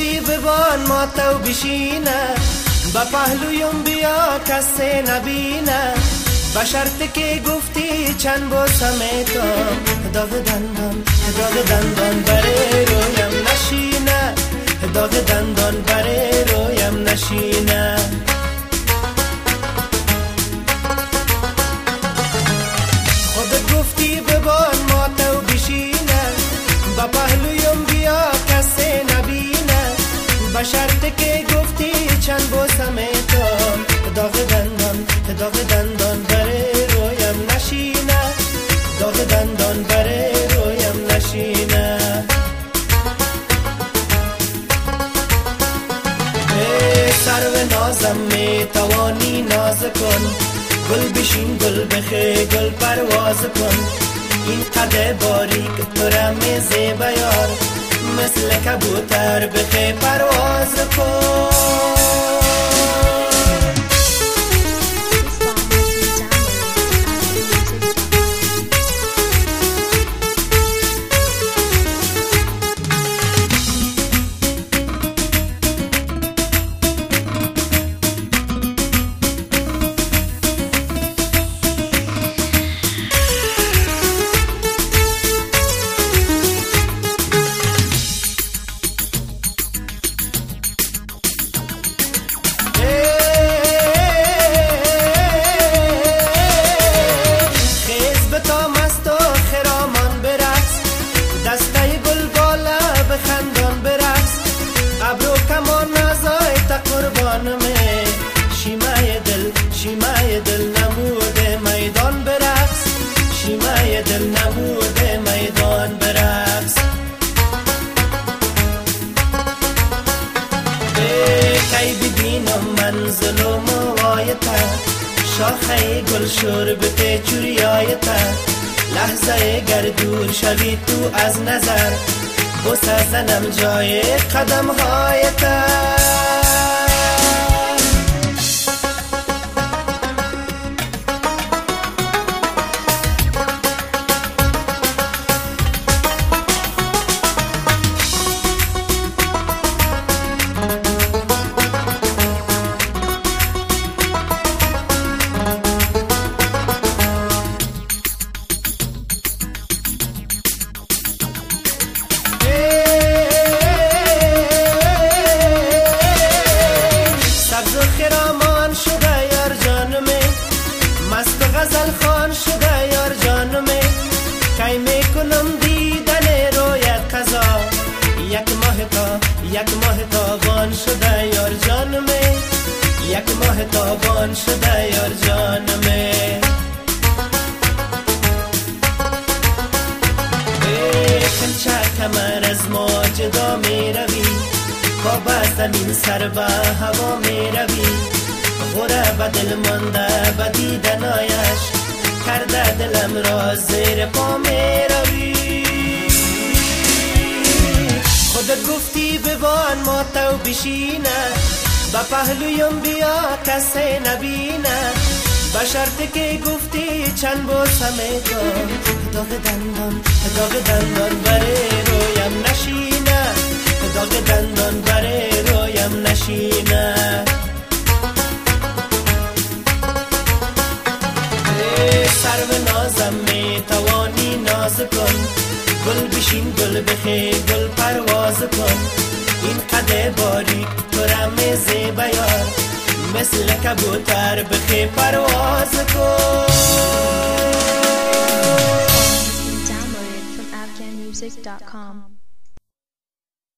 گفتی ببان ما تو بشینه با پهلویم بیا کسی نبینه با شرط که گفتی چند بوسم تو داغ دندان بره رویم نشینه داغ دندان بره رویم نشینه خودت گفتی ببان ما تو بشینه با پهلویم بیا کسی نبینه با شرط که گفتی چند بوسم تو داغ دندان بره رویم نشینه داغ دندان بره رویم نشینه سرو نازم می توانی ناز کن گل بشین گل بخی گل پرواز کن این قد باریک تو را می زیبا یار مثل کبوتر بخی پرواز کن شیمای دل نموده میدان برقص شیمای دل نموده میدان برقص کی ببینم منزل و موایتا شاخه گل شربت چوریایتا لحظه گر دور شوی تو از نظر بوسه زنم جای قدم هایتا خرامان شده یار جانم مست غزل خان شده یار جانم کی میکنم دیدن رویت قضا یک ماه تابان شده یار جانم یک ماه تابان شده یار جانم خلچه کمر از ما جدا می روی با زمین سر به هوا می روی غره به دل مانده به دیدنایش کرده دلم را زیر پا می روی خودت گفتی ببان ما تو بشینه با پهلویم بیا کسی نبینه با شرط که گفتی چند بوسم تو داغ دندان بره رویم نشینه داغ دندان بره رویم نشینه سرو نازم می توانی ناز کن گل بشین گل بخی گل پرواز کن این قد باریک تو را می زیبا یار مثل کبوتر بخی پرواز کن. Download it from afghanmusic.com.